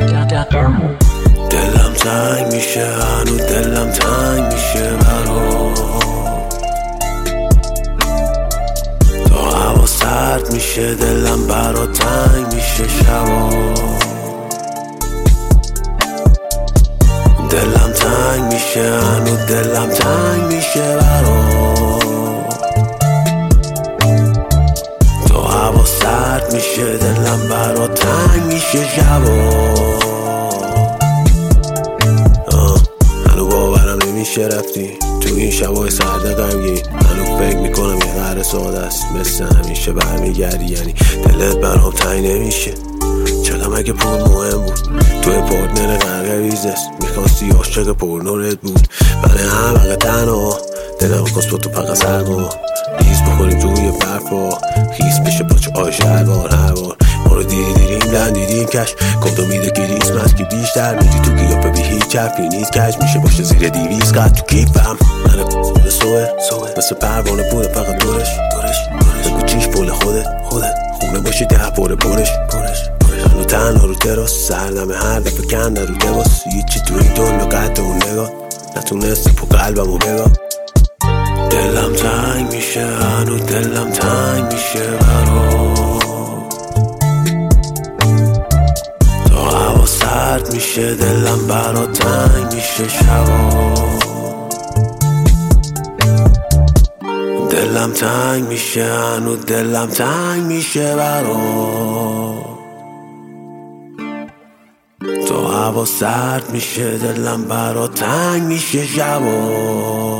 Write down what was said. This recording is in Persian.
دلم تنگ میشه، هنوز دلم تنگ میشه برا تا هوا سرد میشه، دلم برا تنگ میشه شبا. دلم تنگ میشه، هنوز دلم تنگ میشه برا تا هوا سرد میشه، دلم برا تنگ میشه شبا. هنو باورم نمیشه رفتی تو این شبای سرد غمگین، هنو فکر میکنم یه قهر ساده است مثل همیشه برمیگردی، یعنی دلت برام تنگ نمیشه. چقدر مگه پول مهم بود توی پارتنر غرق ویزست، میخواستی عاشق پرنورت بود من همه تنها دلم کس با تو فقط سرما ریز بخوریم توی برفا خیس بشه پاچه آش هر بار ما رو دیدیم دیدیم کش کدو میده کریسمس که بیشتر میدی تو قیافه بی هیچ حرفی نیست کش میشه باشه زیر 200 قد تو کیفم من سوه مثل پروانه بوده فقط دورش بگو چیش پول خودت خونه باشی 10 پرش هنو تنها رو تراس سردمه هر دفعه کنده رو لباس هیچی تو این دنیا قد اون نگاه نتونسته پو قلبمو بگاه. دلم تنگ میشه، هنو دلم تنگ میشه برا تا هوا سرد میشه، دلم برا تنگ میشه شبا. دلم تنگ میشه، هنو دلم تنگ میشه برا تا هوا سرد میشه، دلم برا تنگ میشه شبا.